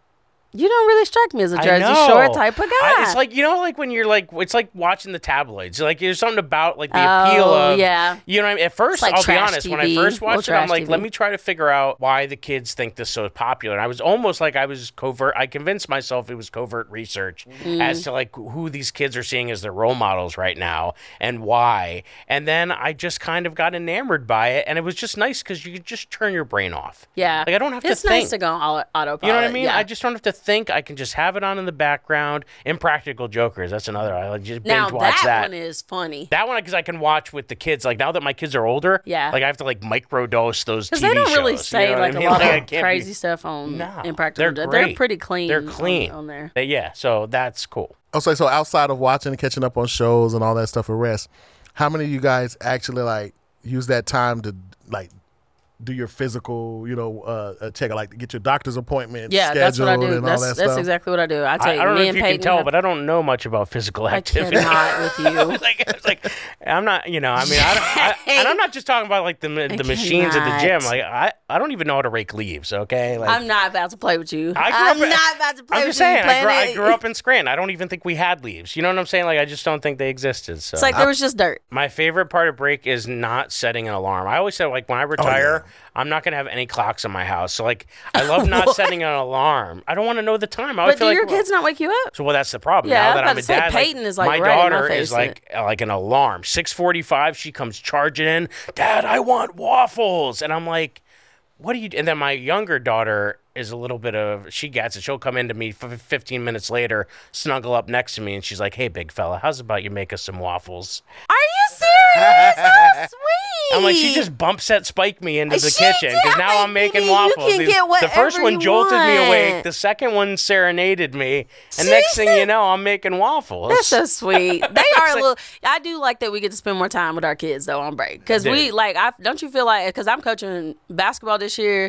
You don't really strike me as a I Jersey know. Shore type of guy. I, it's like you know, like when you're like, it's like watching the tabloids. Like there's something about like the appeal Oh, of, yeah. You know what I mean? At first, like I'll be trash honest. T When I V, first little watched it, I'm trash like, T V. let me try to figure out why the kids think this so popular. And I was almost like I was covert. I convinced myself it was covert research Mm. as to like who these kids are seeing as their role models right now and why. And then I just kind of got enamored by it, and it was just nice because you could just turn your brain off. yeah, Like I don't have it's to think. nice to go on auto- autopilot. You know what I mean? Yeah. I just don't have to think. I can just have it on in the background. Impractical Jokers. That's another. I like just binge now watch that, that. one is funny That one because I can watch with the kids. Like now that my kids are older, Yeah. like I have to like microdose those T because V they don't shows. really you say know what like I mean? a lot Like, I of can't crazy be- stuff on No, Impractical. they're Jo- great. They're pretty clean. They're on- clean on, there. They- yeah, so that's cool. Oh, so so outside of watching and catching up on shows and all that stuff for rest, how many of you guys actually like use that time to like do your physical, you know, uh, uh check, like to get your doctor's appointment Yeah, that's what I scheduled do. and That's all that that's stuff? exactly what I do. I I, take I don't know me if and you Peyton. can tell, have- but I don't know much about physical I activity. cannot with you. like, it's like I'm not, you know. I mean, I, don't, I and I'm not just talking about like the the machines at the gym. cannot. Like I, I don't even know how to rake leaves. Okay, like I'm not about to play with you. I grew I'm up in- not about to play I'm with just you. saying, I grew, I Planet. grew up in Scranton. I don't even think we had leaves. You know what I'm saying? Like, I just don't think they existed. So, It's like there was just dirt. my favorite part of break is not setting an alarm. I always say, like, when I retire, I'm not gonna have any clocks in my house. So, like, I love not setting an alarm. I don't want to know the time. I always But feel do like, your kids not wake you up? So, well, that's the problem. Yeah, I now was that about I'm to a say, dad, Peyton is, like, my right in my daughter face is like like an alarm. six forty-five, she comes charging in. Dad, I want waffles, and I'm like, what do you? And then my younger daughter is a little bit of, she gets it. She'll come into me f- fifteen minutes later, snuggle up next to me, and she's like, hey, big fella, how's about you make us some waffles? Are you serious? How sweet. I'm like, she just bump set spiked me into the She kitchen because did. now I'm I'm like, making baby, you waffles. can The- get the first whatever one you jolted me awake. want. The second one serenaded me, and next thing you know, I'm making waffles. That's so sweet. They are a like- little. I do like that we get to spend more time with our kids though on break because we Dude. like. I don't you feel like because I'm coaching basketball this year,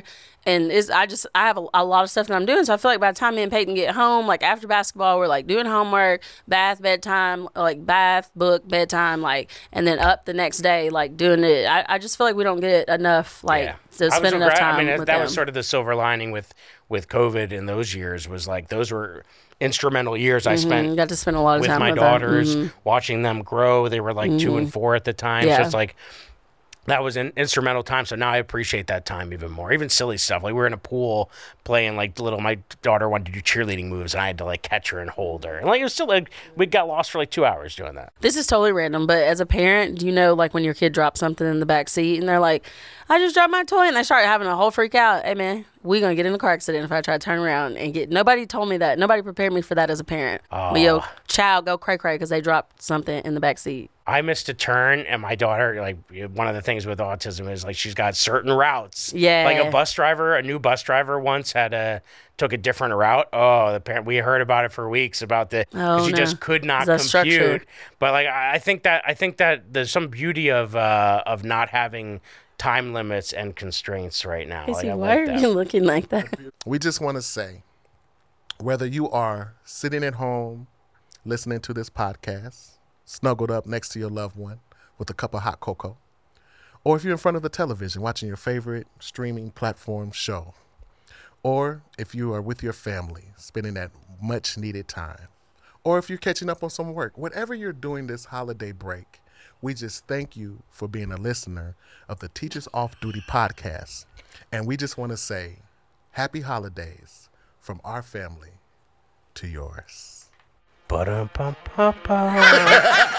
And it's, I just, I have a, a lot of stuff that I'm doing. So I feel like by the time me and Peyton get home, like after basketball, we're like doing homework, bath, bedtime, like bath, book, bedtime, like, and then up the next day, like doing it. I, I just feel like we don't get enough, like, Yeah. to I spend was enough regret- time I mean, with that them. was sort of the silver lining with, with COVID in those years was like, those were instrumental years I spent Mm, got to spend a lot of with time my with daughters, them. Mm-hmm. watching them grow. They were like two and four at the time. Yeah. So it's like, that was an instrumental time. So now I appreciate that time even more. Even silly stuff. Like we were in a pool playing like little, my daughter wanted to do cheerleading moves and I had to like catch her and hold her. And like it was still like, we got lost for like two hours doing that. This is totally random, but as a parent, do you know, like when your kid drops something in the back seat and they're like, I just dropped my toy, and they start having a whole freak out. Hey man, we gonna get in a car accident if I try to turn around and get. Nobody told me that. Nobody prepared me for that as a parent. Oh. But yo, child, go cray cray because they dropped something in the back seat. I missed a turn, and my daughter, like, one of the things with autism is, like, she's got certain routes. Yeah. Like, a bus driver, a new bus driver once had a, took a different route. Oh, the parent, we heard about it for weeks about the, Oh, she no. just could not Is that compute. structured? But, like, I I think that, I think that there's some beauty of, uh, of not having time limits and constraints right now. Like, Casey, I why like are that. you looking like that? We just want to say, whether you are sitting at home listening to this podcast, snuggled up next to your loved one with a cup of hot cocoa, or if you're in front of the television watching your favorite streaming platform show, or if you are with your family spending that much needed time, or if you're catching up on some work, whatever you're doing this holiday break, we just thank you for being a listener of the Teachers Off Duty podcast. And we just want to say happy holidays from our family to yours. Ba-dum-bum-bum-bum.